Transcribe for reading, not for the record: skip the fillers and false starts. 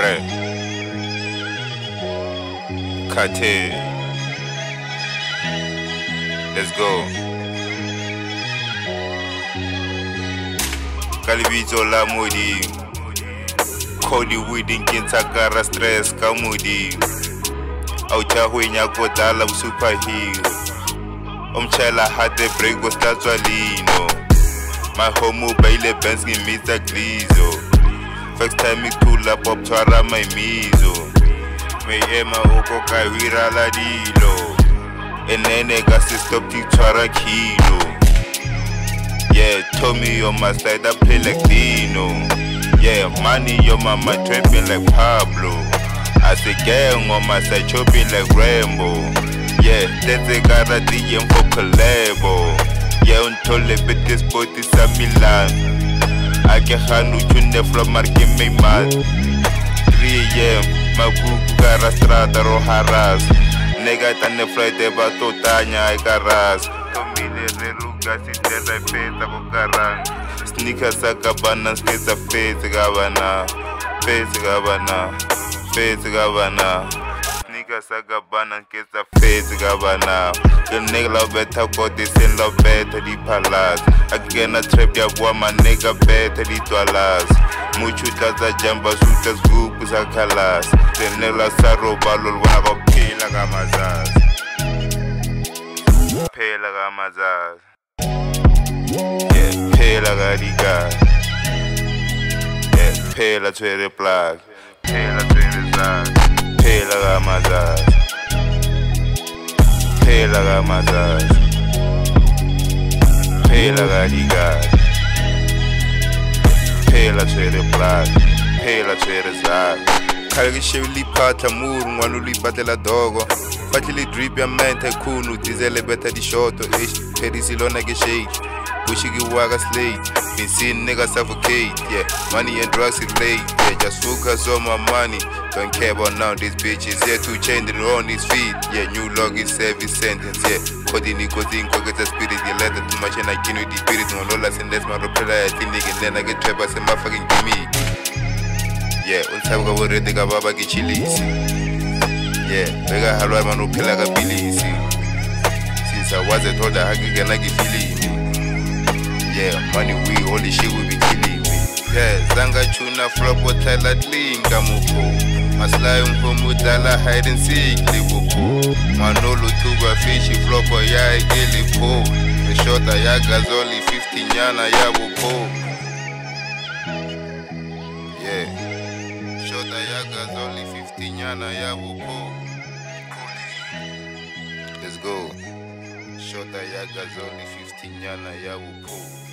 Bre Kate. Let's go. Kalibito la modi Cody Weeding kintakara stress kamudi Aucha huinya kodala superhero Umchela had the break was Lino. My homo baile Benz give me the glizo. First time me pull up twara my mizo. Me ema oko kawira la dilo. Enene gasi stop ti twara kilo. Yeah, Tommy on my side I play like Dino. Yeah, money on my mind trapping like Pablo. I say gang on my side chopping like Rambo. Yeah, that's a karate for collabo. Yeah, until the biggest spot is a Milan. I can handle you from marking me mad. 3 AM, my book Garastrada or Haras. Nega tane Friday bato tanya I caras. Tomile relugas is the repeta bocaran. Sneakers a cabana, skates a face gavana. Face gavana. Face gavana. Sagabana kiss the face gavana. The nigga better go this in love better the palace. Again a trap ya woman nigga better the toilas. Mucho taza jamba sutas group is a calas. The nigga saro balul wanna go pay like a mazaz. Pay like a mazaz. Yeah, pay like a diga. Yeah, pay like a reply. Pay like a zag. Pay la gamazaz. Pay la gamazaz. Pay la gadiga. Pay la tere plat. Pay la tere zag. Kalgi shevli pata mur ngwanu li batela dogo. Fatili drip ya mente kunu dizele beta di shoto ish. Pedi silona ge shake. Bushigi waga slate. Been seeing niggas suffocate. Yeah, money and drugs is late. Yeah, just focus on my money. Don't care about now these bitches. Yeah, 2 chains on his feet. Yeah, new log is service sentence. Yeah, Cody nicotine, get a spirit. You let it too much and I can't with the spirit. No lolas and that's my reply. I think and then I get trapped as my fucking gimme. Yeah, unsaga wore de gababa ki chilisi. Yeah, bega halwa manu pela ga bilisi. Since I was told I gonna get feeling. Yeah, money we holy shit we be killing me. Yeah, zanga chuna flop hotel at linga mupo. Masla mudala hide and seek libupo. Manolo tuba fishy flop ya geli po. The shot ya gazoli 50 nyana ya wupo. Yeah, shot ya gazoli 50 nyana ya wupo. Let's go. Shot ya gazoli 50 nyana ya wupo.